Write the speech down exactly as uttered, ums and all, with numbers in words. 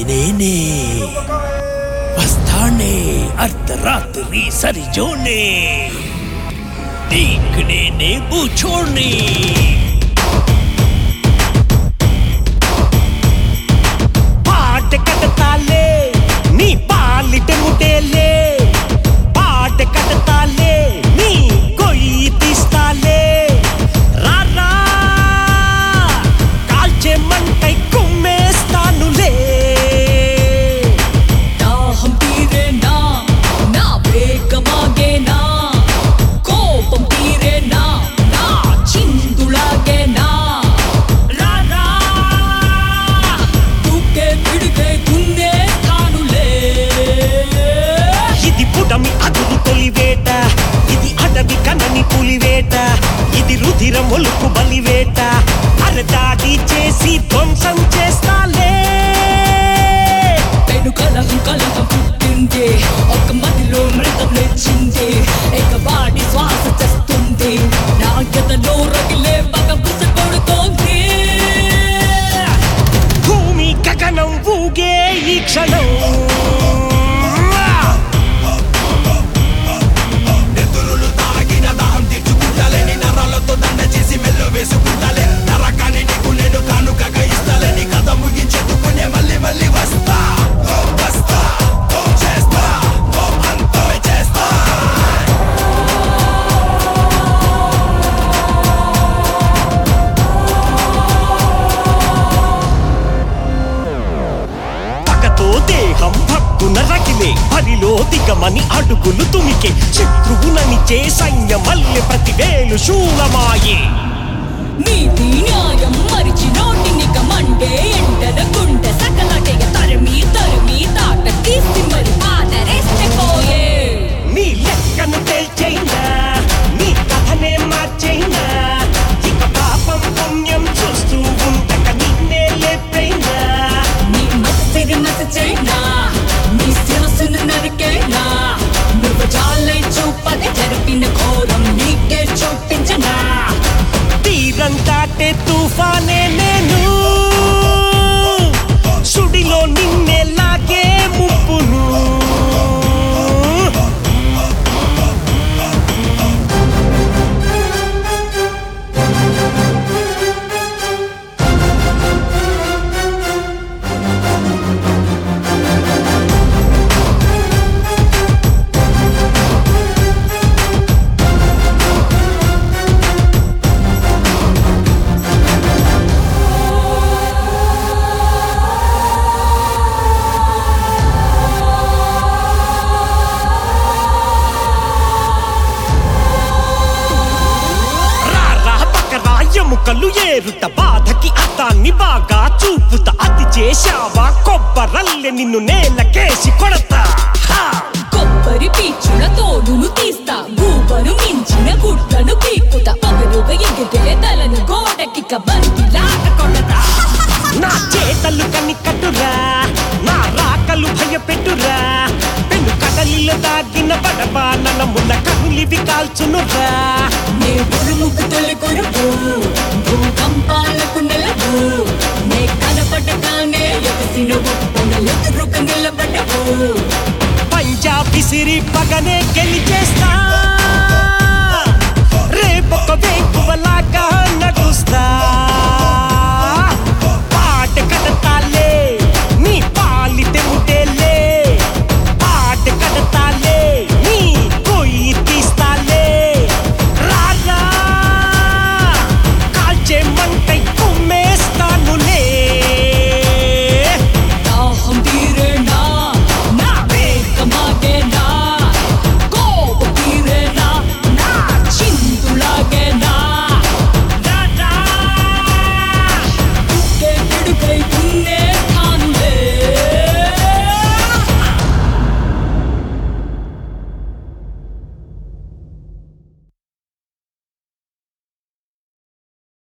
నేనే వస్తానే అర్ధరాత్రి సరిజోనే నీకు నేనే బూచోడ్ని పాట కడతాలే నీ పాలిట ముటేలే పాట కడతాలే నీ కొయ్యి తీస్తాలే రారా కాల్చే మంటై కుమ్మేస్తానులే దాహం తీరేనా నా వేగమాగేనా కోపం తీరేనా నా చిందులాగేనా రారా తూకే పిడికే గున్నేస్తానులే ఇది పుడమి అదురు తొలివేట ఇది అడవి కనని పులివేట ఇది రుధిర మొలుకు బలివేట అరదాడి చేసి ధ్వంసం చేస్తాలే పెను కలహం కలహం పుట్టింది ఒక మదిలో మృతం లేచింది ఎగవాడి శ్వాస చేస్తుంది నా గతలో రగిలే మగ బుస కొడుతోంది భూమి గగనం ఊగే ఈ క్షణం నెత్తురులు తాగిన దాహం తీర్చుకుంటాలని నరాలతో దండ చేసి మెల్లో వేసుకుంటాలే నరకాన్ని నీకు నేను కానుకగా ఇస్తాలని కథ ముగించెత్తుకునే మళ్ళీ మళ్ళీ వస్తా ఓ వస్తా ఓ చేస్తా ఓ అంతమే చేస్తా పగతో దేహం భక్కున రగిలే హరిలో దిగమని అడుగులు తుమికే శత్రువుననిచే సైన్యమల్లె ప్రతివేలు శూలమాయే నీతి న్యాయం మరిచి నోటినిక మండే ఎండల గుండె సకలటెగ తరిమి తరిమి తాట తీసి మరి పాదరేస్తే పోయే నీ లెక్కను తేల్చైనా నీ కథనే మార్చైనా ఇక పాపం పుణ్యం చూస్తూ ఉండక నిన్నే లేపైనా నీ మసిరి మసచైనా నీ శిరసును నరికేనా నువ్వు జాలై చూపది జరిపిన ఘోరం నీకే చూపించనా తీరం దాటే తుఫానే నేను సుడిలో నిన్నే లాగే ముప్పును ఎముకలు ఏరుట బాధకి అర్థాన్ని బాగా చూపుతా అది చేశావా కొబ్బరల్లె నిన్ను నేలకేసి కొడతా హా! కొబ్బరి పీచుల తోడును తీస్తా గూబను మించిన గుడ్లను పీకుతా పగలుగా ఎగిరే తలను గోడకి కబరికి లాట కొడతా నా చేతలు కని కట్టురా నా రాకలు భయపెట్టురా పెను కడలిలో దాగిన బడబానన ముళ్ళ కనులివి కాల్చునురా నే ఉరుముకు తొలి కొరుకు భూకంపాలకు నెలవు నే కనపడగానే ఎగసిన ఉప్పునెదురుకు నిలబడవు పంజాబ్ విసిరి పగనే గెలిచేస్తా రేపొక వేకువలాగా నడుస్తా